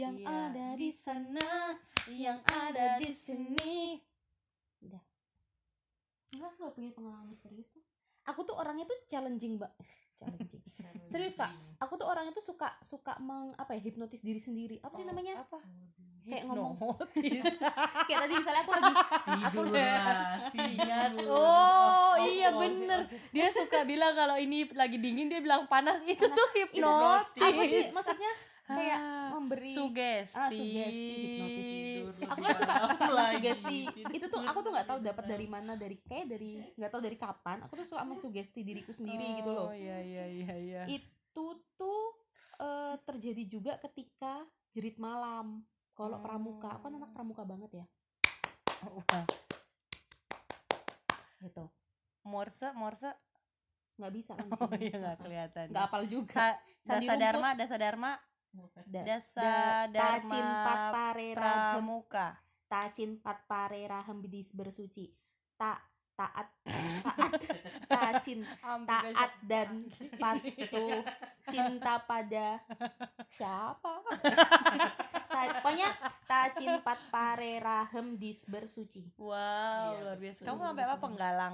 Yang ada di sana, yang ada di sini. Udah. Enggak, aku gak punya pengalaman misterius tuh. Aku tuh orangnya tuh challenging, Mbak. Challenging. Serius, Kak. Aku tuh orangnya tuh suka hipnotis diri sendiri. Apa sih namanya? Apa? Kayak ngomong. Hipnotis. Kayak tadi misalnya aku lagi Tidur. Oh, iya bener. Dia suka bilang kalau ini lagi dingin, dia bilang panas. Itu tuh hipnotis. Apa sih maksudnya? Kayak memberi sugesti hipnotis. tidur. Aku kan suka Lagi. sugesti. Itu tuh aku tuh nggak tahu dapat dari mana, nggak tahu dari kapan. Aku tuh suka mensugesti diriku sendiri gitu loh. Oh iya. Itu tuh terjadi juga ketika jerit malam. Kalau pramuka, aku kan anak pramuka banget ya. Gitu. Morse Nggak bisa kan? oh iya nggak kelihatan. Nggak hafal juga. Dasa Dharma Tacin pat parera pramuka. Tacin pat parera hembidis bersuci. Taat tacin taat dan patuh cinta pada siapa? Pokoknya tacin pat parera hembidis bersuci. Wow, Iya, luar biasa. betul. Kamu sampai apa penggalang?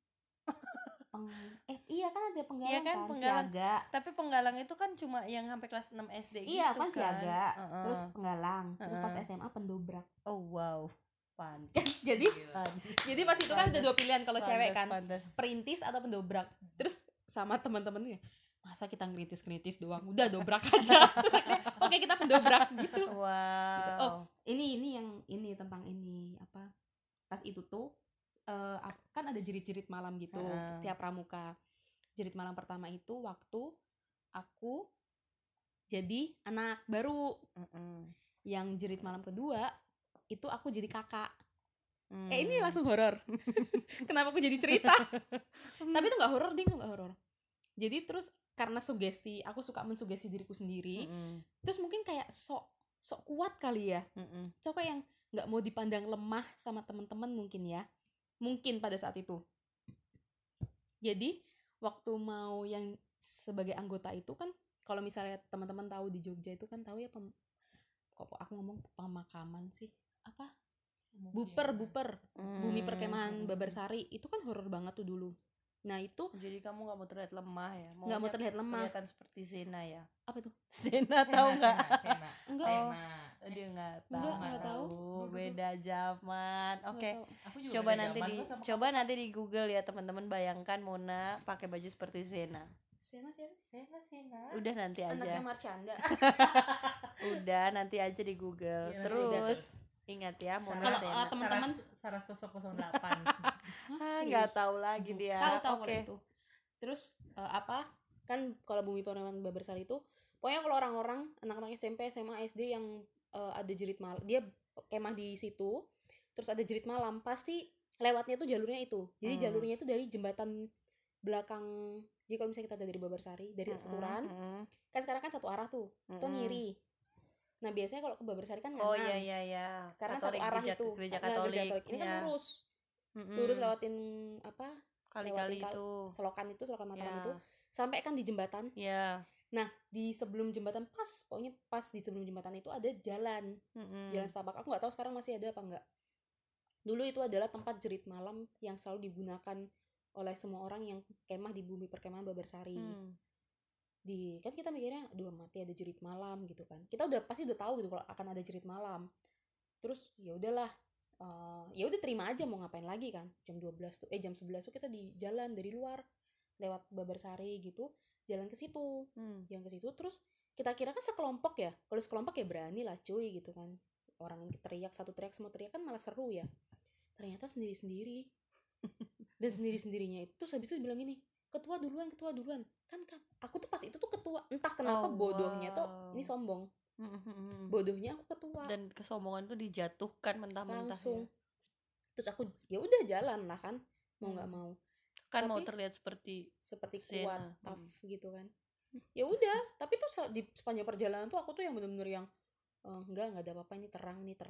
Iya kan ada penggalang Iya kan, kan penggalang. siaga. Tapi penggalang itu kan cuma yang sampai kelas 6 SD gitu Iya kan siaga. Uh-uh. Terus penggalang. Terus pas Uh-uh. SMA pendobrak. Oh wow, pantas. Jadi pas itu kan ada dua pilihan kalau cewek kan. Pantas. Perintis atau pendobrak. Terus sama teman-temannya, masa kita ngeritis doang, udah dobrak aja. Terus akhirnya oke, kita pendobrak gitu. Wow. Oh, ini tentang ini apa? Pas itu tuh kan ada jerit-jerit malam gitu tiap pramuka. Jerit malam pertama itu waktu aku jadi anak baru. Yang jerit malam kedua itu aku jadi kakak. Ini langsung horor. Kenapa aku jadi cerita? Tapi itu nggak horor, ding, nggak horor. Jadi terus karena sugesti, aku suka mensugesti diriku sendiri. Terus mungkin kayak sok kuat kali ya. Coba yang nggak mau dipandang lemah sama teman-teman mungkin ya. Mungkin pada saat itu. Jadi waktu mau yang sebagai anggota itu kan, kalau misalnya teman-teman tahu di Jogja itu kan tahu ya, kok aku ngomong pemakaman sih, apa? Buper Bumi Perkemahan Babarsari itu kan horor banget tuh dulu. Nah itu jadi kamu nggak mau terlihat lemah ya? Nggak mau terlihat lemah. Kelihatan seperti Zena ya? Apa tuh? Zena tahu nggak? Enggak. Dia nggak Nggak tahu. Beda zaman. Oke. Aku juga Coba beda nanti zaman kok sama coba nanti di Google ya teman-teman, bayangkan Mona pakai baju seperti Zena. Zena siapa sih? Sena. Udah nanti aja. Anaknya Marcanda. Udah nanti aja di Google. Iya, Terus ingat ya Mona Kalau Zena. teman-teman Saras 008. Nggak tahu lagi dia. tahu Oke. kalau itu. Terus apa? Kan kalau Bumi Perkemahan Babarsari itu pokoknya kalau orang-orang anak-anak SMP, SMA, SD yang ada jerit malam, dia kemah di situ, terus ada jerit malam, pasti lewatnya tuh jalurnya itu. Jadi jalurnya itu dari jembatan belakang. Jadi kalau misalnya kita dari Babarsari, dari Seturan, kan sekarang kan satu arah tuh, itu ngiri. Nah biasanya kalau ke Babarsari kan kanan. Oh iya. Karena Katolik, satu arah itu. gereja Nah, Katolik. Ini kan ya. lurus lewatin apa? Kali-kali lewatin itu. Selokan Mataram Ya. itu, sampai kan di jembatan. Ya. Nah di sebelum jembatan, pokoknya pas di sebelum jembatan itu ada jalan setapak. Aku nggak tahu sekarang masih ada apa enggak. Dulu itu adalah tempat jerit malam yang selalu digunakan oleh semua orang yang kemah di Bumi Perkemahan Babarsari. Kan kita mikirnya, aduh mati ada jerit malam gitu kan. Kita pasti udah tahu gitu kalau akan ada jerit malam. Terus ya udahlah, ya udah terima aja, mau ngapain lagi kan. Jam 11 tuh kita di jalan dari luar lewat Babarsari gitu, jalan ke situ. Terus kita kira kan sekelompok ya. Kalau sekelompok ya berani lah cuy gitu kan. Orang yang teriak, satu teriak, semua teriak kan malah seru ya. Ternyata sendiri-sendiri. Dan sendiri-sendirinya itu terus habis itu bilang gini, ketua duluan kan aku tuh pas itu tuh ketua, entah kenapa bodohnya tuh ini sombong, bodohnya aku ketua, dan kesombongan tuh dijatuhkan mentah-mentah langsung ya. Terus aku ya udah jalan lah kan, mau nggak mau kan, tapi mau terlihat seperti kuat, tough gitu kan. Ya udah, tapi tuh di sepanjang perjalanan tuh aku tuh yang bener-bener yang enggak ada apa-apa, ini terang gitu.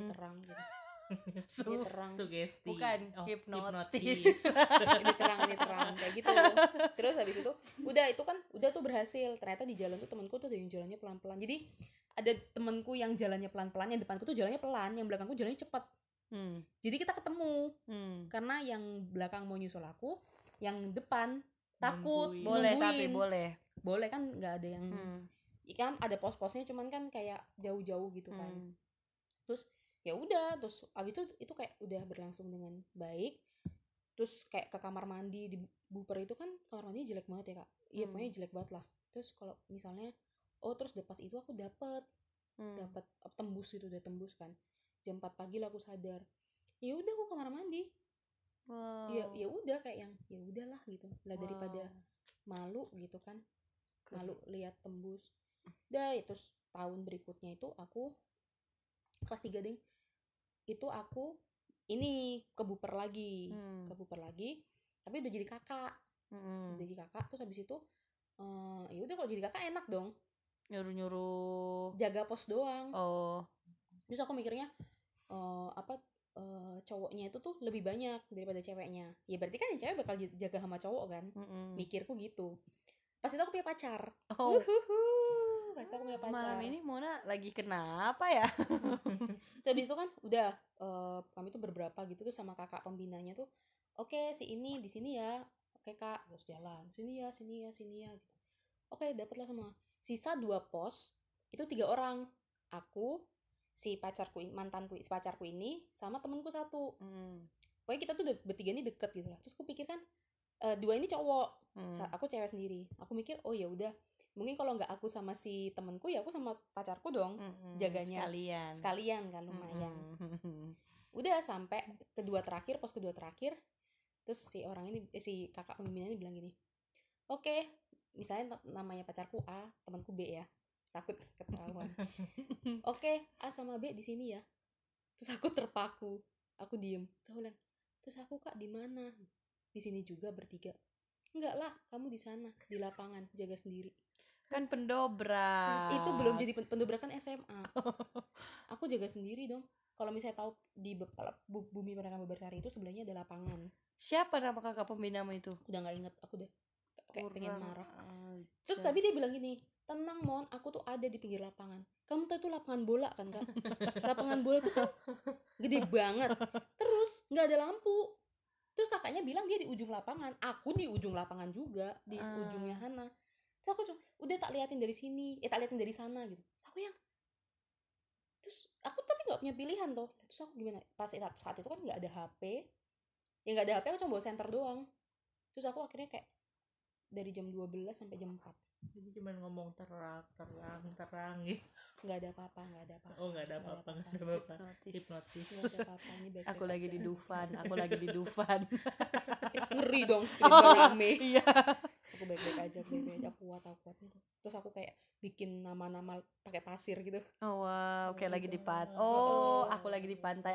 Ini terang, Sugesti. bukan hipnotis. ini terang kayak gitu. Terus habis itu udah tuh berhasil. Ternyata di jalan tuh temanku tuh ada yang jalannya pelan-pelan. Jadi ada temanku yang jalannya pelan-pelan, yang depanku tuh jalannya pelan, yang belakangku jalannya cepet. Jadi kita ketemu. Karena yang belakang mau nyusul aku, yang depan takut. Boleh nungguin. tapi boleh kan nggak ada yang kan ada pos-posnya, cuman kan kayak jauh-jauh gitu kan. Terus ya udah, terus abis itu kayak udah berlangsung dengan baik. Terus kayak ke kamar mandi di Buper itu kan kamar mandinya jelek banget ya kak. Iya pokoknya jelek banget lah. Terus kalau misalnya terus pas itu aku dapat tembus gitu, udah tembus kan. Jam 4 pagi lah aku sadar. Ya udah aku kamar mandi. Ya udah kayak yang ya udahlah gitu. Lah daripada malu gitu kan. Malu lihat tembus. Udah terus tahun berikutnya itu aku kelas 3 ding. Itu aku ini ke Buper lagi. Tapi udah jadi kakak. Terus habis itu ya udah kalau jadi kakak enak dong. Nyuruh jaga pos doang. Terus aku mikirnya cowoknya itu tuh lebih banyak daripada ceweknya. Ya berarti kan yang cewek bakal jaga sama cowok kan. Mikirku gitu. Pas itu aku punya pacar. Pas itu aku punya pacar. Malam ini Mona lagi kenapa ya? Terus habis itu kan udah kami tuh berberapa gitu tuh sama kakak pembinanya tuh. Oke, si ini di sini ya. Oke kak, terus jalan. Sini ya gitu. Oke, dapatlah semua. Sisa 2 pos itu 3 orang. Aku, si pacarku ini sama temanku 1. Pokoknya kita tuh bertiga ini deket gitu lah. Terus aku pikir kan 2 ini cowok, aku cewek sendiri. Aku mikir oh ya udah, mungkin kalau nggak aku sama si temanku ya aku sama pacarku dong jaganya sekalian kan, lumayan. Udah sampai pos kedua terakhir. Terus si orang ini si kakak pembinanya bilang gini, oke, misalnya namanya pacarku A, temanku B ya, takut ketahuan. Oke, A sama B di sini ya. Terus aku terpaku, aku diem. Terus aku kak di mana? Di sini juga bertiga. Enggak lah, kamu di sana di lapangan jaga sendiri. Kan pendobrak. Itu belum jadi pendobrakan SMA. Aku jaga sendiri dong. Kalau misalnya tahu di Bumi Penerangan Bebarsari itu sebelahnya ada lapangan. Siapa nama kakak pembinamu itu? Udah nggak inget, aku deh kayak pengen marah. Terus tapi dia bilang gini, tenang Mon, aku tuh ada di pinggir lapangan. Kamu tahu itu lapangan bola kan kak? Lapangan bola itu kan gede banget. Terus nggak ada lampu. Terus kakaknya bilang dia di ujung lapangan, aku di ujung lapangan juga, di ujungnya Hana. Terus aku cuma udah tak liatin dari sini, tak liatin dari sana gitu. Terus aku tapi nggak punya pilihan tuh. Terus aku gimana? Pas saat itu kan nggak ada HP. Ya nggak ada HP, aku cuma bawa senter doang. Terus aku akhirnya kayak dari jam 12 sampai jam 4. Jadi cuma ngomong terang gitu. Nggak ada apa-apa. Oh nggak ada apa-apa. Hipnotis. Nggak ada apa-apa. Ini baik-baik Aku lagi aja. di Dufan. Ngeri dong, rame. Iya. Aku baik-baik aja. Aku kuat gitu. Terus aku kayak bikin nama-nama pakai pasir gitu. Oh wow, kayak lagi di pantai. Aku lagi di pantai.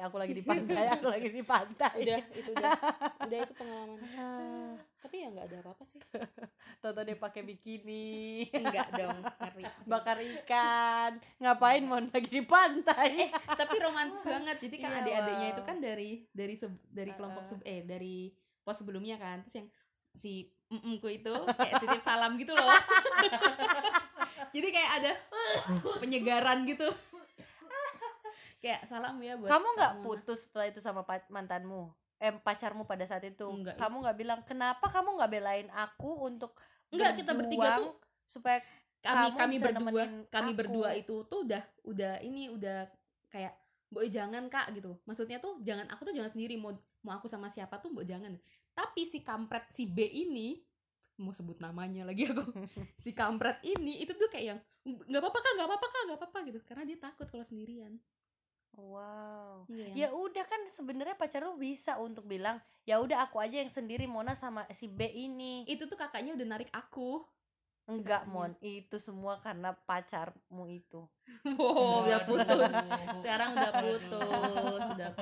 Udah itu pengalaman. Tapi ya nggak ada apa-apa sih. Toto dia pakai bikini. Enggak dong, ngeri. Bakar ikan. Ngapain mau lagi di pantai? Tapi romantis banget. Jadi kan Iya, adik-adiknya wow. itu kan dari kelompok dari pos sebelumnya kan. Terus yang si ku itu kayak titip salam gitu loh. Jadi kayak ada penyegaran gitu. Kayak salam ya buat Kamu nggak Mona. putus setelah itu sama mantanmu? Pacarmu pada saat itu? Enggak. Kamu nggak bilang kenapa kamu nggak belain aku untuk Enggak, kita bertiga berjuang tuh supaya kami bisa nemenin aku. berdua itu tuh udah kayak mbok jangan kak gitu. Maksudnya tuh aku tuh jangan sendiri, mau aku sama siapa tuh mbok jangan. Tapi si kampret si B ini, mau sebut namanya lagi aku. Si kampret ini itu tuh kayak yang nggak apa-apa gitu, karena dia takut kalau sendirian. Wow. Iya. Ya udah kan sebenarnya pacar lu bisa untuk bilang ya udah aku aja yang sendiri, Mona sama si B ini. Itu tuh kakaknya udah narik aku. Enggak, kakaknya. Mon, itu semua karena pacarmu itu. Wow, udah putus. Sekarang udah putus.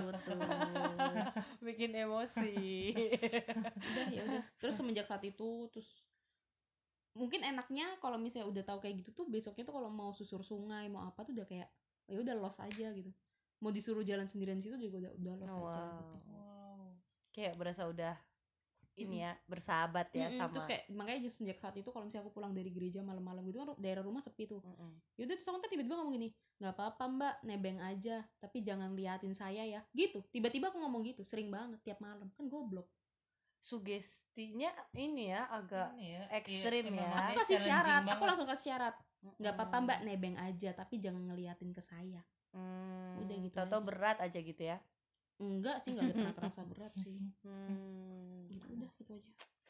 Bikin emosi. Udah. Terus semenjak saat itu terus mungkin enaknya kalau misalnya udah tahu kayak gitu tuh besoknya tuh kalau mau susur sungai mau apa tuh udah kayak ya udah los aja gitu. Mau disuruh jalan sendirian situ juga udah los aja gitu. Kayak berasa udah ini ya bersahabat ya sama. Terus kayak makanya sejak saat itu kalau misalnya aku pulang dari gereja malam-malam gitu kan daerah rumah sepi tuh. Yaudah terus aku ntar tiba-tiba ngomong gini, nggak apa-apa mbak, nebeng aja, tapi jangan liatin saya ya. Gitu, tiba-tiba aku ngomong gitu, sering banget tiap malam, kan goblok. Sugestinya ini ya agak Ini ya, ekstrim emang ya. makanya Aku kasih challenging syarat, aku banget. langsung kasih syarat, nggak apa-apa mbak, nebeng aja, tapi jangan ngeliatin ke saya. Udah gitu Tau-tau aja. berat aja gitu ya. Enggak sih, nggak ada pernah terasa berat sih. Gitu, udah gitu aja.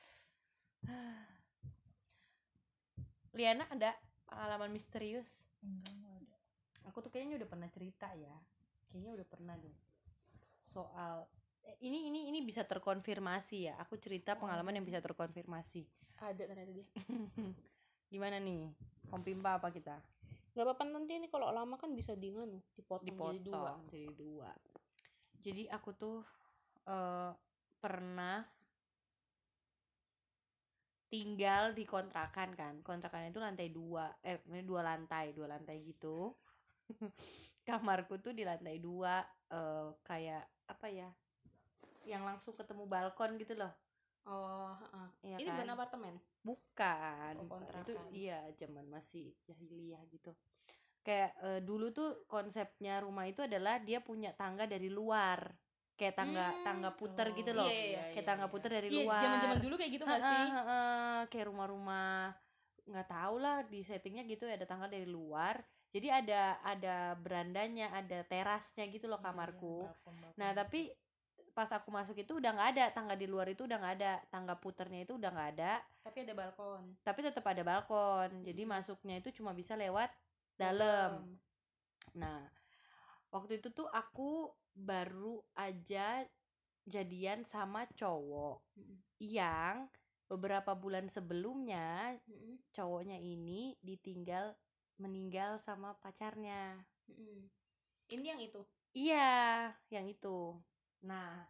Liana ada pengalaman misterius? Enggak ada. Aku tuh kayaknya udah pernah cerita ya. Kayaknya udah pernah deh. Soal ini bisa terkonfirmasi ya. Aku cerita pengalaman yang bisa terkonfirmasi. Ada ternyata dia. Gimana nih? Om Pimpa apa kita? Nggak apa-apa, nanti ini kalau lama kan bisa dipotong Jadi dua. Jadi aku tuh pernah tinggal di kontrakan kan. Kontrakannya itu lantai 2, dua lantai gitu. Kamarku tuh di lantai 2, kayak apa ya? Yang langsung ketemu balkon gitu loh. Iya ini kan? bukan apartemen. Bukan. Kontrakan. Itu iya zaman masih jahiliyah gitu. Kayak dulu tuh konsepnya rumah itu adalah dia punya tangga dari luar. Kayak tangga puter gitu loh. Iya. Kayak tangga puter dari Iya, luar. zaman-zaman dulu kayak gitu nggak sih? Kayak rumah-rumah nggak tahu lah di settingnya gitu, ada tangga dari luar. Jadi ada berandanya, ada terasnya gitu loh kamarku. Nah tapi pas aku masuk itu udah nggak ada tangga di luar, itu udah nggak ada tangga puternya, itu udah nggak ada. Tapi ada balkon. Tapi tetap ada balkon. Jadi masuknya itu cuma bisa lewat dalam. Nah waktu itu tuh aku baru aja jadian sama cowok yang beberapa bulan sebelumnya cowoknya ini meninggal sama pacarnya. Ini yang itu. Iya, yang itu. Nah,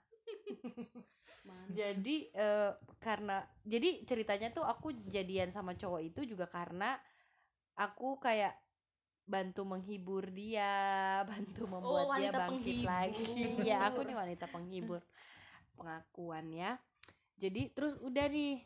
jadi jadi ceritanya tuh aku jadian sama cowok itu juga karena aku kayak bantu menghibur dia, bantu membuat dia bangkit lagi. Ya, aku nih wanita penghibur. Pengakuannya. Jadi terus udah nih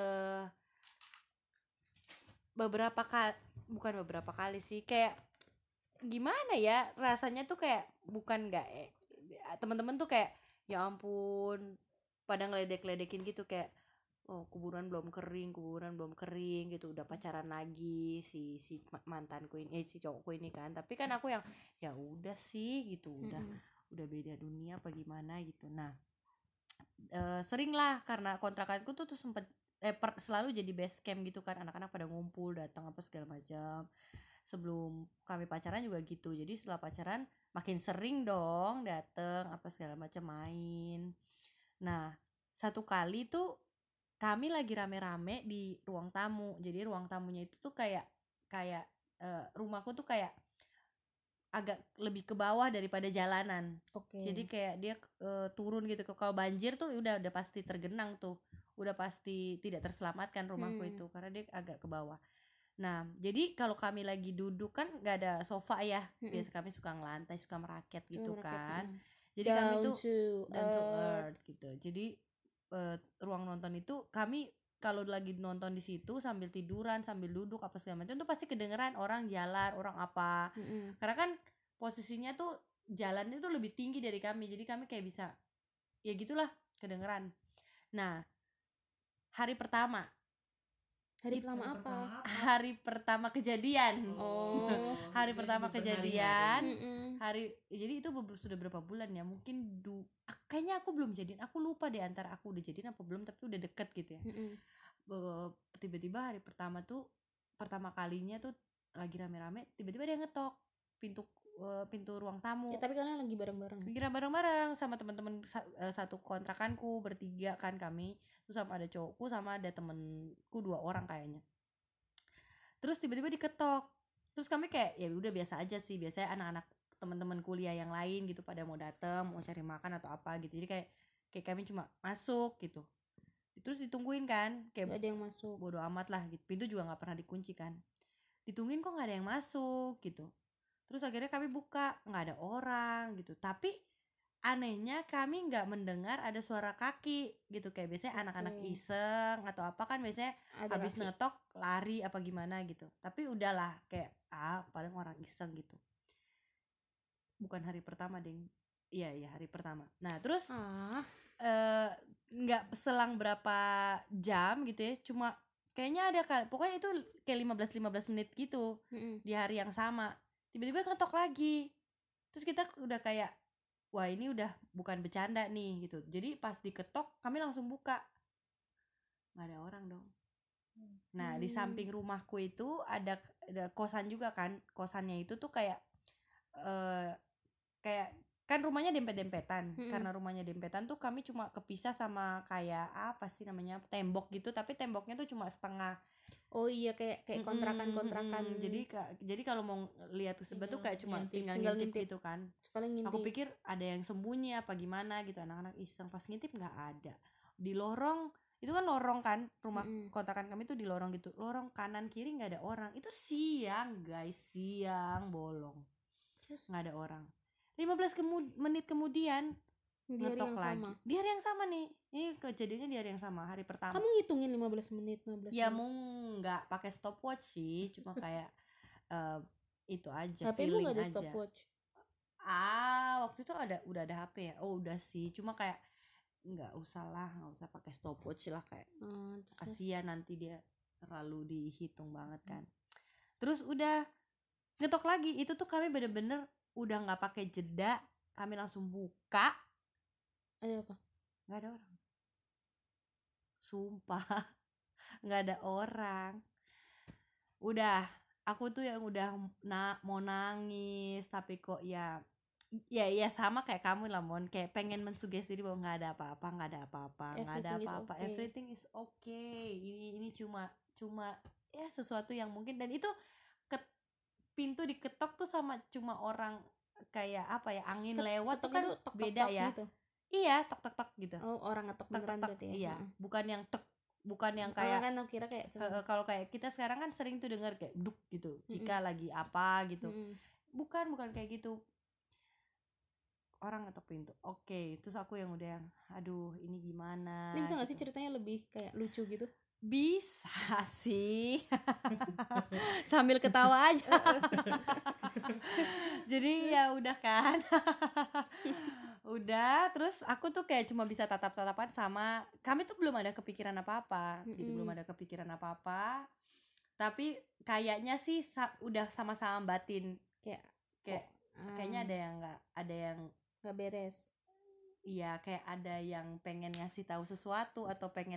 bukan beberapa kali sih, kayak gimana ya rasanya tuh, kayak bukan nggak teman-teman tuh kayak ya ampun pada ngeledek-ledekin gitu, kayak kuburan belum kering gitu, udah pacaran lagi si mantanku ini, si cowokku ini kan. Tapi kan aku yang ya udah sih gitu, udah beda dunia apa gimana gitu. Nah sering lah karena kontrakanku tuh sempet selalu jadi base camp gitu kan, anak-anak pada ngumpul datang apa segala macam. Sebelum kami pacaran juga gitu, jadi setelah pacaran makin sering dong dateng apa segala macam, main. Nah satu kali tuh kami lagi rame-rame di ruang tamu. Jadi ruang tamunya itu tuh kayak rumahku tuh kayak agak lebih ke bawah daripada jalanan. Jadi kayak dia turun gitu. Kalau banjir tuh udah pasti tergenang tuh, udah pasti tidak terselamatkan rumahku itu karena dia agak ke bawah. Nah jadi kalau kami lagi duduk kan nggak ada sofa ya, biasa kami suka ngelantai, suka merakyat gitu kan. Jadi kami tuh down to earth gitu. Jadi ruang nonton itu kami kalau lagi nonton di situ sambil tiduran, sambil duduk apa segala macam, itu pasti kedengeran orang jalan, orang apa. Karena kan posisinya tuh jalannya tuh lebih tinggi dari kami, jadi kami kayak bisa ya gitulah kedengeran. Nah hari pertama apa? Hari pertama kejadian. Hari pertama kejadian. Jadi itu sudah berapa bulan ya? Mungkin kayaknya aku belum jadian. Aku lupa deh antara aku udah jadian apa belum, tapi udah deket gitu ya. Tiba-tiba hari pertama tuh, pertama kalinya tuh lagi rame-rame, tiba-tiba dia ngetok pintu ruang tamu. Ya, tapi kalian lagi bareng-bareng sama teman-teman satu kontrakanku, bertiga kan kami. Terus sama ada cowokku, sama ada temenku 2 orang kayaknya. Terus tiba-tiba diketok. Terus kami kayak ya udah biasa aja sih. Biasanya anak-anak teman-teman kuliah yang lain gitu pada mau datang, mau cari makan atau apa gitu. Jadi kayak kami cuma masuk gitu. Terus ditungguin kan, kayak gak ada yang masuk. Bodo amat lah gitu. Pintu juga nggak pernah dikunci kan. Ditungguin kok nggak ada yang masuk gitu. Terus akhirnya kami buka, nggak ada orang gitu. Tapi anehnya kami nggak mendengar ada suara kaki gitu, kayak biasanya anak-anak iseng atau apa kan biasanya Ada habis kaki. ngetok lari apa gimana gitu, tapi udahlah kayak paling orang iseng gitu. Bukan hari pertama ding, iya hari pertama. Nah terus nggak selang berapa jam gitu ya, cuma kayaknya ada pokoknya itu kayak 15 menit gitu di hari yang sama, tiba-tiba ngetok lagi. Terus kita udah kayak wah ini udah bukan bercanda nih gitu. Jadi pas diketok kami langsung buka, nggak ada orang dong. Nah di samping rumahku itu ada kosan juga kan. Kosannya itu tuh kayak kan rumahnya dempet-dempetan. Karena rumahnya dempetan tuh kami cuma kepisah sama kayak apa sih namanya, tembok gitu, tapi temboknya tuh cuma setengah. Oh iya, kayak kontrakan. Jadi kalau mau lihat ke sebelah tuh kayak cuma tinggal ngintip gitu kan. Aku pikir ada yang sembunyi apa gimana gitu, anak-anak iseng. Pas ngintip nggak ada. Di lorong itu kan lorong kan, rumah kontrakan kami tuh di lorong gitu, lorong kanan kiri nggak ada orang. Itu siang guys, siang bolong, nggak ada orang. 15 menit kemudian ngetok lagi sama. Di hari yang sama nih. Ini kejadiannya di hari yang sama, hari pertama. Kamu ngitungin 15 menit? Ya mau nggak pakai stopwatch sih, cuma kayak itu aja, HP-mu feeling nggak ada aja. stopwatch? Waktu itu udah ada HP ya. Oh udah sih, cuma kayak nggak usah pakai stopwatch lah, kayak kasihan nanti dia terlalu dihitung banget kan. Terus udah ngetok lagi. Itu tuh kami bener-bener udah nggak pakai jeda, kami langsung buka. Ada apa? Nggak ada orang, sumpah. Nggak ada orang. Udah, aku tuh yang udah mau nangis, tapi kok ya sama kayak kamu lah Mon, kayak pengen mensugesti diri bahwa nggak ada apa-apa, everything is okay. Ini cuma ya sesuatu yang mungkin, dan itu pintu diketok tuh sama cuma orang kayak apa ya, angin lewat tuh kan tok, beda ya gitu. Iya, tok tok tok gitu. Oh, orang ngetok beneran berarti ya. Iya, bukan yang kayak kan aku kira kayak kalau kayak kita sekarang kan sering tuh dengar kayak duk gitu jika lagi apa gitu. Bukan kayak gitu, orang ngetok pintu. Oke, terus aku yang udah aduh ini gimana. Ini bisa nggak sih ceritanya lebih kayak lucu gitu? Bisa sih. Sambil ketawa aja. Jadi ya udah kan. Udah, terus aku tuh kayak cuma bisa tatap-tatapan sama, kami tuh belum ada kepikiran apa-apa gitu, belum ada kepikiran apa-apa. Tapi kayaknya sih udah sama-sama batin kayaknya ada yang nggak beres. Iya, kayak ada yang pengen ngasih tahu sesuatu atau pengen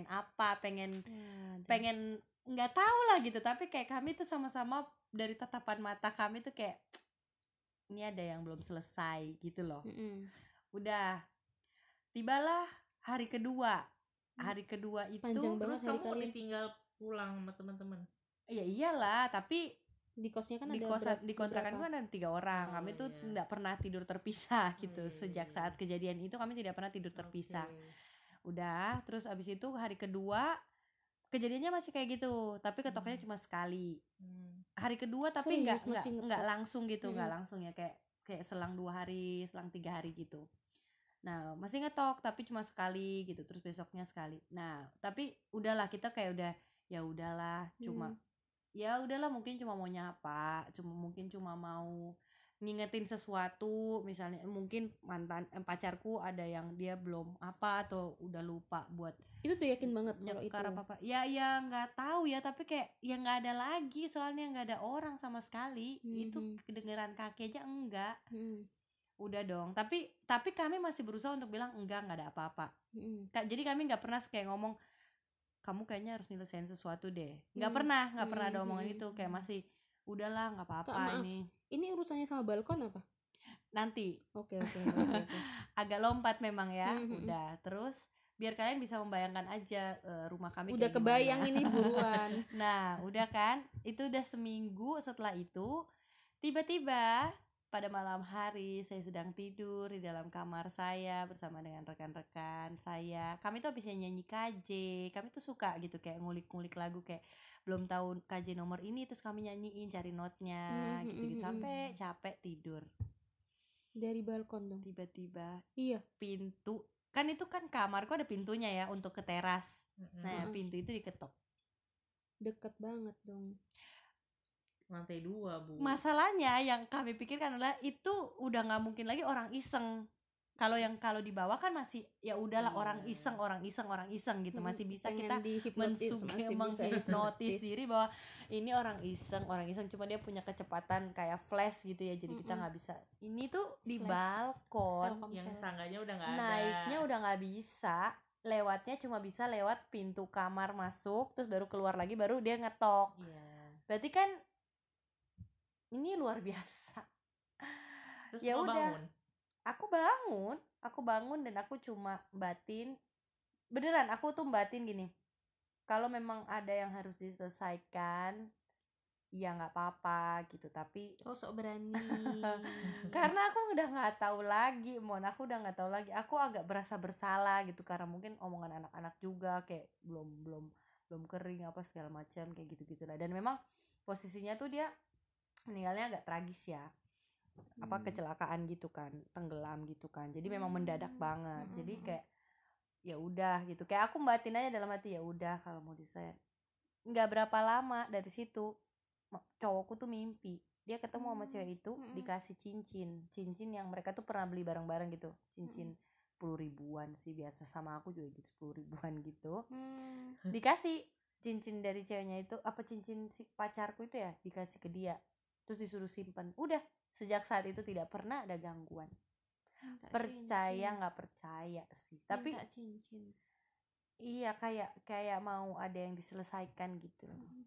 nggak tahu lah gitu. Tapi kayak kami tuh sama-sama dari tatapan mata kami tuh kayak ini ada yang belum selesai gitu loh. Udah, tibalah hari kedua. Hari kedua itu panjang banget. Terus kamu ditinggal pulang sama teman-teman? Ya iyalah, tapi di kosnya kan di kontrakan kan ada 3 orang. Kami tuh nggak pernah tidur terpisah gitu. Sejak saat kejadian itu kami tidak pernah tidur terpisah. Udah, terus abis itu hari kedua kejadiannya masih kayak gitu, tapi ketoknya cuma sekali. Hari kedua tapi nggak langsung gitu, nggak langsung ya, kayak selang 2 hari, selang 3 hari gitu. Nah masih ngetok tapi cuma sekali gitu, terus besoknya sekali. Nah tapi udahlah, kita kayak udah ya udahlah, ya udahlah, mungkin cuma mau nyapa, mungkin cuma mau ngingetin sesuatu, misalnya mungkin pacarku ada yang dia belum apa atau udah lupa buat itu tuh, yakin banget kalau itu apa ya nggak tahu ya, tapi kayak ya nggak ada lagi, soalnya nggak ada orang sama sekali. Itu kedengeran kaki aja enggak. Udah dong, tapi kami masih berusaha untuk bilang enggak ada apa-apa. Jadi kami nggak pernah kayak ngomong kamu kayaknya harus nyelesain sesuatu deh, nggak pernah ada omongan itu. Kayak masih udahlah nggak apa-apa. Kak, ini urusannya sama balkon apa nanti? Oke. Agak lompat memang ya. Udah, terus biar kalian bisa membayangkan aja rumah kami udah kebayang gimana. Ini buruan. Nah udah kan, itu udah seminggu setelah itu, tiba-tiba pada malam hari saya sedang tidur di dalam kamar saya bersama dengan rekan-rekan saya. Kami tuh habisnya nyanyi KJ. Kami tuh suka gitu kayak ngulik-ngulik lagu, kayak belum tahu KJ nomor ini terus kami nyanyiin, cari notnya gitu-gitu sampai capek tidur. Dari balkon dong. Tiba-tiba Iya. pintu, kan itu kan kamarku ada pintunya ya untuk ke teras. Nah, pintu itu diketok. Deket banget dong. Lantai 2, Bu. Masalahnya yang kami pikirkan adalah itu udah nggak mungkin lagi orang iseng. Kalau di bawah kan masih ya udahlah, orang iseng gitu, masih bisa kita menghipnotis diri bahwa ini orang iseng cuma dia punya kecepatan kayak flash gitu ya, jadi kita nggak bisa. Ini tuh di balkon yang tangganya udah nggak ada, naiknya udah nggak bisa, lewatnya cuma bisa lewat pintu kamar masuk, terus baru keluar lagi baru dia ngetok. Berarti kan ini luar biasa. Terus ya udah bangun. Aku bangun dan aku cuma batin, beneran aku tuh batin gini, kalau memang ada yang harus diselesaikan ya nggak apa-apa gitu, tapi sok berani. karena aku udah nggak tahu lagi, aku agak berasa bersalah gitu, karena mungkin omongan anak-anak juga kayak belum kering apa segala macam kayak gitu lah. Dan memang posisinya tuh dia meninggalnya agak tragis ya, kecelakaan gitu kan, tenggelam gitu kan, jadi memang mendadak banget. Jadi kayak ya udah gitu, kayak aku batin aja dalam hati, ya udah kalau mau disayang. Nggak berapa lama dari situ cowokku tuh mimpi dia ketemu sama cewek itu, dikasih cincin yang mereka tuh pernah beli bareng-bareng gitu, cincin 10 ribuan sih, biasa sama aku juga gitu 10 ribuan gitu. Dikasih cincin dari ceweknya itu, cincin si pacarku itu ya, dikasih ke dia, terus disuruh simpan. Udah, sejak saat itu tidak pernah ada gangguan. Percaya nggak percaya sih, tapi cincin. Iya, kayak mau ada yang diselesaikan gitu.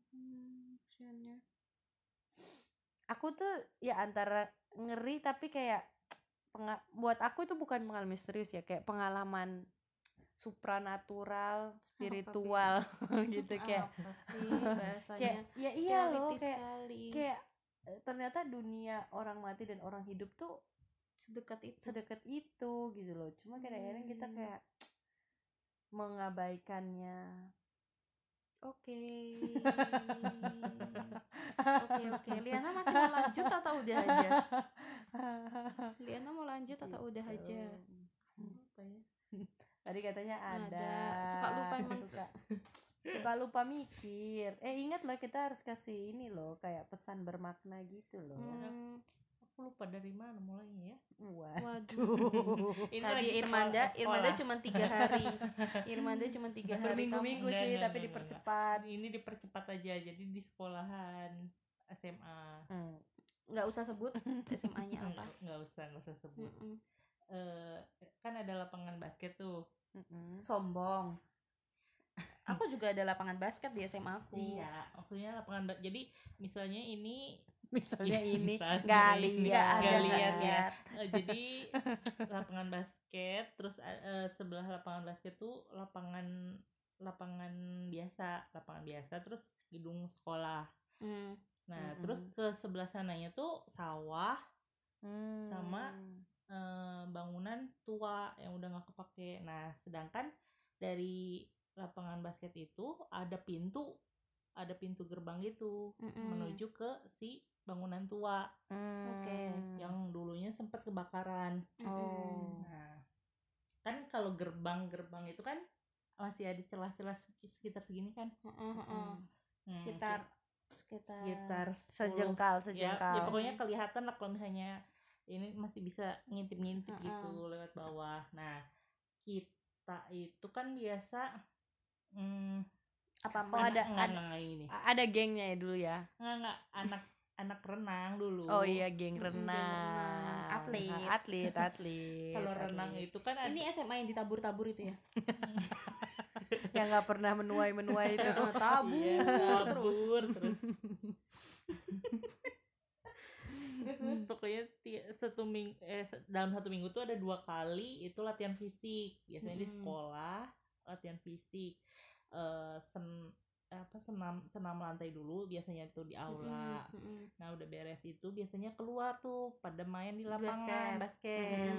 Aku tuh ya antara ngeri tapi kayak buat aku itu bukan pengalaman misterius ya, kayak pengalaman supranatural, spiritual gitu kayak. Kayak ya iya loh, kayak ternyata dunia orang mati dan orang hidup tuh sedekat itu gitu loh. Cuma kadang-kadang kita kayak mengabaikannya. Oke. Liana masih mau lanjut atau udah aja? Liana mau lanjut atau udah aja? Apa ya? Tadi katanya ada. Suka lupa emang. Suka lupa mikir. Ingat loh, kita harus kasih ini loh, kayak pesan bermakna gitu loh. Aku lupa dari mana mulainya ya. Waduh. Tadi Irmanda cuma 3 hari. Irmanda cuma 3 hari. Berminggu-minggu sih, tapi dipercepat. Ini dipercepat aja. Jadi di sekolahan SMA. Nggak usah sebut SMA-nya apa. Nggak usah sebut. Kan ada lapangan basket tuh. Sombong. Aku juga ada lapangan basket di SMA aku. Iya, maksudnya lapangan jadi misalnya ini nggak lihat ya. Jadi lapangan basket, terus sebelah lapangan basket tuh lapangan biasa, terus gedung sekolah. Nah, terus ke sebelah sananya tuh sawah sama bangunan tua yang udah nggak kepake. Nah, sedangkan dari lapangan basket itu ada pintu gerbang gitu menuju ke si bangunan tua. Yang dulunya sempat kebakaran. Nah, kan kalau gerbang itu kan masih ada celah-celah sekitar segini kan. Sekitar sejengkal. Ya pokoknya kelihatan lah kalau misalnya ini masih bisa ngintip-ngintip gitu lewat bawah. Nah, kita itu kan biasa ada gengnya ya dulu ya. Enggak anak renang dulu. Oh iya, geng renang. Atlet. Kalau renang itu kan ini SMA yang ditabur-tabur itu ya. Yang nggak pernah menuai itu. Tabur terus. Pokoknya dalam 1 minggu tuh ada 2 kali itu latihan fisik. Biasanya di sekolah latihan fisik. Senam lantai dulu biasanya tuh di aula. Nah, udah beres itu biasanya keluar tuh pada main di lapangan basket.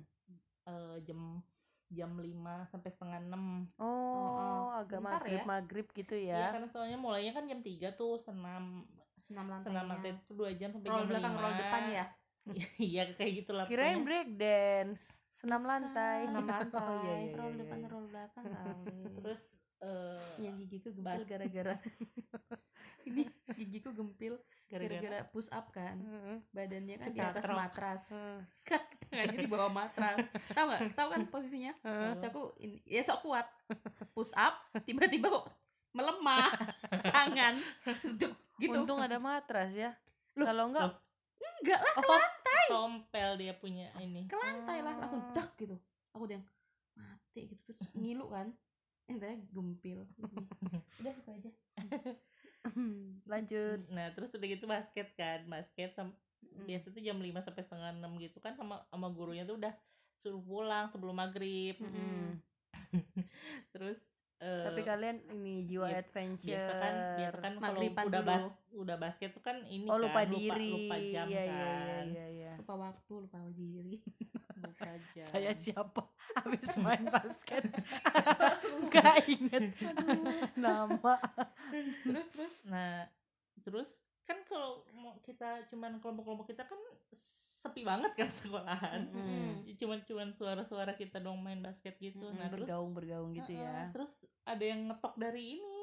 Jam 5 sampai setengah 6. Agak maghrib gitu ya. Iya, karena soalnya mulainya kan jam 3 tuh senam lantai itu 2 jam sampai jam 5. Roll belakang, roll depan ya. Iya kayak gitu lah Kirain pokoknya. break dance, senam lantai. Senam lantai, Oh, iya, roll iya, depan iya. roll belakang kali. Terus yang gigiku gempil bas- gara-gara ini gigiku gempil gara-gara push up kan, badannya kan di atas Kecatrok. matras, kan tangannya di bawah matras, tahu kan posisinya. Terus aku ya sok kuat push up, tiba-tiba kok melemah tangan gitu. Untung ada matras ya. Loh, Kalau enggak, enggak lah, Tompel dia punya ini. ke lantai lah, langsung dak gitu. Aku udah yang mati gitu, terus ngilu kan, entahnya gempil. Udah itu aja. lanjut. Nah terus udah gitu basket biasa tuh jam 5 sampai setengah 6 gitu kan, sama gurunya tuh udah suruh pulang sebelum maghrib. Terus Tapi kalian ini jiwa ya, adventure. biasa kan kalau Maghriban udah basket tuh kan ini Oh, lupa kan diri. lupa jam Iya, kan. iya. Lupa waktu, lupa diri. Lupa jam. Saya siapa habis main basket? Gak inget nama. Terus kan kalau kita cuman kelompok-kelompok kita kan sepi banget kan sekolahan. Cuman suara-suara kita dong main basket gitu. Nah terus Bergaung gitu ya. terus ada yang ngetok dari ini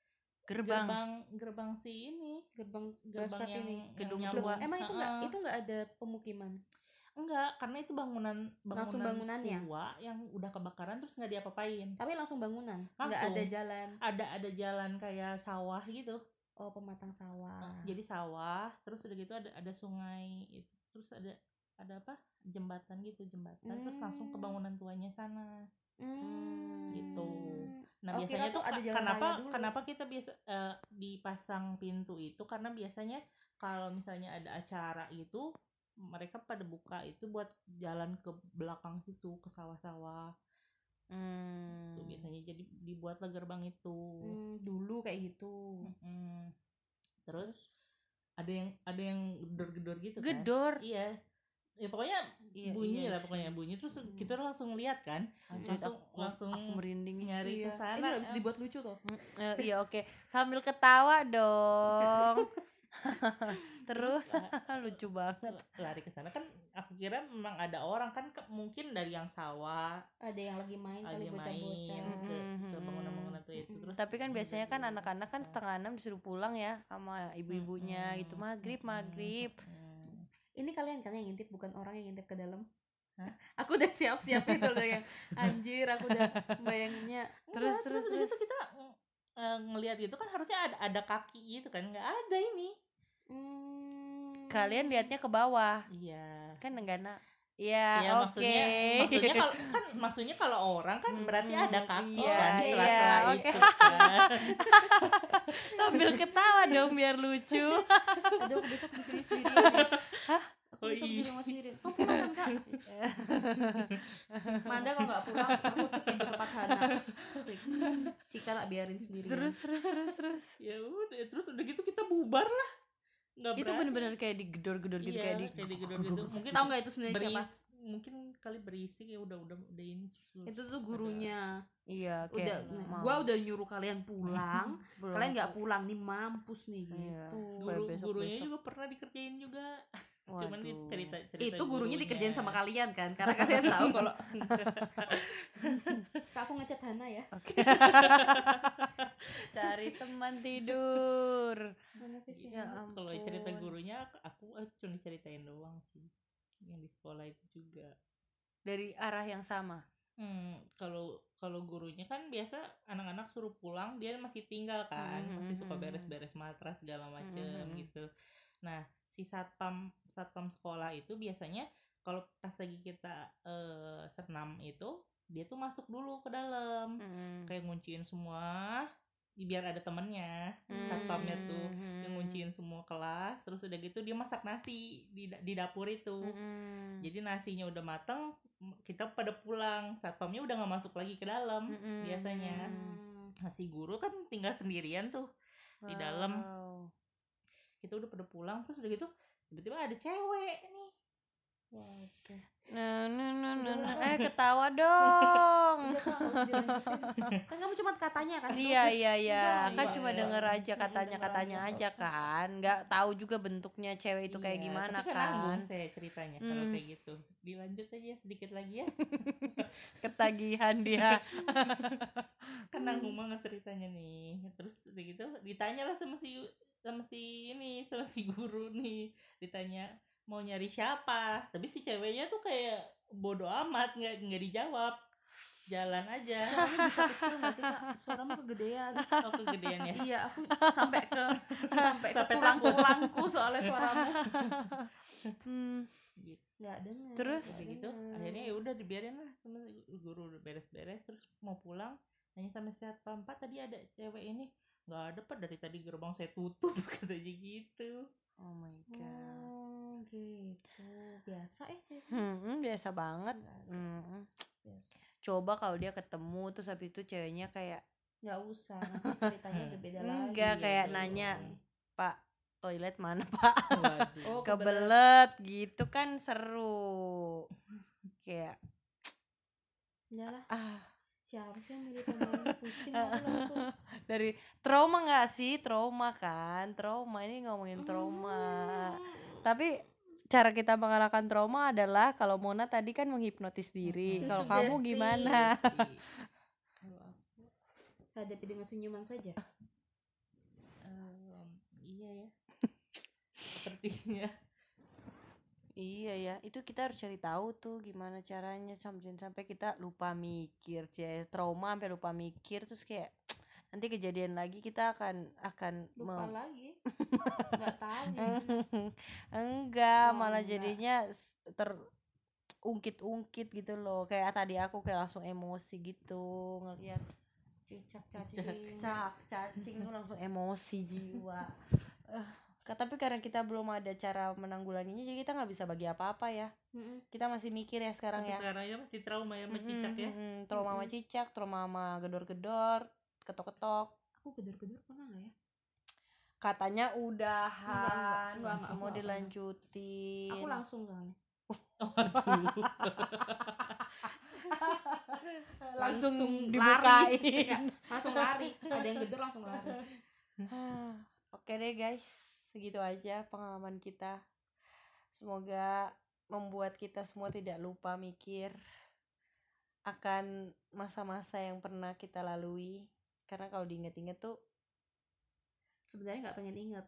gerbang si ini Gerbang gerbang basket yang ini. Gedung yang tua. nyambung. Emang itu nggak ada pemukiman? Enggak, karena itu Langsung bangunannya? tua yang udah kebakaran terus nggak diapa-apain. Tapi langsung bangunan, nggak Langsung. ada jalan. Ada jalan kayak sawah gitu. Oh, pematang sawah. Jadi sawah, terus udah gitu ada sungai itu, terus ada apa? Jembatan, terus langsung ke bangunan tuanya sana. Gitu. Nah, Oh, biasanya kira tuh ada jalan raya dulu. kenapa kita biasa dipasang pintu itu karena biasanya kalau misalnya ada acara gitu mereka pada buka itu buat jalan ke belakang situ, ke sawah-sawah. Tuh biasanya jadi dibuatlah gerbang itu. Dulu kayak gitu. Terus ada yang gedor-gedor gitu kan. Gedor. Iya. Ya pokoknya bunyi lah pokoknya bunyi terus kita langsung lihat kan. Langsung aku merinding nyari ke sana. Ini nggak bisa dibuat lucu tuh. Iya oke. Sambil ketawa dong. Terus lucu banget. Lari ke sana kan aku kira memang ada orang kan mungkin dari yang sawah Ada yang lagi main kali bocah-bocah. ke bangunan-bangunan tuh itu terus. Tapi kan biasanya kan anak-anak kan 5:30 disuruh pulang ya sama ibu-ibunya gitu maghrib. Ini kalian kan yang ngintip, bukan orang yang ngintip ke dalam. Aku udah siap-siap itu loh yang anjir, aku udah bayanginnya. Terus Gitu kita ngelihat gitu kan harusnya ada kaki gitu kan, nggak ada ini. Kalian lihatnya ke bawah. Iya. Kan enggak nak. Iya, Ya, oke. maksudnya kalau orang kan berarti ada kaki iya, kan di iya, sela-sela oke. itu kan. Sambil ketawa dong biar lucu. Aduh, aku besok di sini sendirian. Hah? Aku Oh, besok di iya. rumah sendirian. Kau pulang kan, Kak? Manda kalau nggak pulang, aku tidur tempat Hana. Fix. Cika lah biarin sendirian. Terus. Ya udah, terus udah gitu kita bubar lah. Nggak Itu berani. bener-bener kayak digedor-gedor gitu, Iya, kayak digedor gitu. Mungkin Tahu nggak itu sebenarnya siapa? mungkin kali berisik ya udah ini. Itu tuh gurunya. Iya, Udah, kayak gua udah nyuruh kalian pulang. belum. Kalian nggak pulang nih, mampus nih Iya. gitu. Gurunya juga pernah dikerjain juga. Cuman dia cerita Itu gurunya dikerjain sama kalian kan, karena kalian tahu kalau Kak, aku ngechat Hana ya. Oke. Cari teman tidur. Mana sih sih? Ya Kalau cerita ampun. gurunya aku cuma ceritain doang sih. Yang di sekolah itu juga. Dari arah yang sama. Kalau gurunya kan biasa anak-anak suruh pulang dia masih tinggal kan, masih suka beres-beres matras segala macem gitu. Nah si satpam sekolah itu biasanya kalau pas lagi kita senam itu dia tuh masuk dulu ke dalam, kayak ngunciin semua biar ada temennya. Satpamnya tuh yang ngunciin semua kelas, terus udah gitu dia masak nasi di dapur itu. Jadi nasinya udah mateng, kita pada pulang, satpamnya udah nggak masuk lagi ke dalam biasanya. Nasi guru kan tinggal sendirian tuh di dalam. Kita udah pada pulang, terus udah gitu tiba-tiba ada cewek nih. Ketawa dong. dilanjutin. Kan kamu cuma katanya kan. Iya Udah, kan iya, cuma iya. denger aja Denger katanya aja, aja nggak usah. kan, nggak tahu juga bentuknya cewek itu kayak Iya, gimana tapi nanggung kan. saya ceritanya kalau kayak gitu. Dilanjut aja sedikit lagi ya. Ketagihan dia. Kan nanggung banget ceritanya nih. Terus udah gitu ditanyalah sama si guru nih, ditanya mau nyari siapa, tapi si ceweknya tuh kayak bodoh amat, nggak dijawab, jalan aja. Kamu bisa kecil nggak sih kak? Suaramu kegedean. Oh, kegedean ya. Iya, aku sampai ke Sampai tulang-tulangku soalnya suaramu. Gitu. Nggak dengar. Terus? Udah gitu akhirnya ya udah dibiarin lah, sama guru udah beres-beres. Terus mau pulang nanya sama satpam, Pak tadi ada cewek ini. Nggak ada Pak, dari tadi gerbang saya tutup, katanya gitu. Oh my god. Oh gitu. Biasa cewek. Biasa banget. Biasa. Coba kalau dia ketemu terus habis itu ceweknya kayak Nggak usah, nanti ceritanya udah beda lagi. enggak kayak betul. nanya, Pak toilet mana Pak? Waduh. Oh, Kebelet gitu kan seru. Kayak Yalah, siapa sih yang milih tema ini? Pusing aku langsung. dari trauma nggak sih? Trauma kan, trauma ini ngomongin trauma. Tapi cara kita mengalahkan trauma adalah kalau Mona tadi kan menghipnotis diri. Kalau kamu Sugesti. gimana? Kalau aku Hadapi dengan senyuman saja. iya ya. Sepertinya. Iya ya, itu kita harus cari tahu tuh gimana caranya sampai kita lupa mikir, trauma sampai lupa mikir terus kayak nanti kejadian lagi kita akan Lupa lagi. Nggak tahu ya. enggak, Oh, malah enggak. jadinya terungkit-ungkit gitu loh. Kayak tadi aku kayak langsung emosi gitu ngelihat Cicak cacing. cacing tuh langsung emosi jiwa. Tapi karena kita belum ada cara menanggulanginya jadi kita nggak bisa bagi apa-apa ya. Kita masih mikir ya sekarang Sampai ya. sekarang ya masih trauma ya sama cicak ya. Trauma sama cicak, trauma sama gedor-gedor, ketok-ketok. Aku gedor-gedor pernah nggak ya? Katanya udahan, Enggak, masih aku mau nggak dilanjutin. Aku langsung soalnya. Waduh. langsung lari. dibukain. Enggak, langsung lari. Ada yang gedor langsung lari. Oke deh guys, segitu aja pengalaman kita. Semoga membuat kita semua tidak lupa mikir akan masa-masa yang pernah kita lalui. Karena kalau diinget-inget tuh Sebenarnya nggak pengen inget.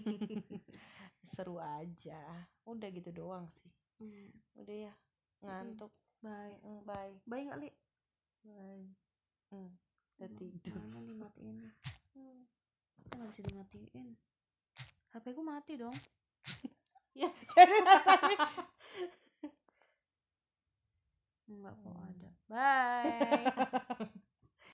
seru aja. Udah gitu doang sih. Udah ya, ngantuk. Bye. Bye. Bye nggak Li? Bye. Udah tidur. Mana dimatiin? Kan nggak bisa dimatiin. HP ku mati dong. Ya, jadi Enggak kok ada. Bye.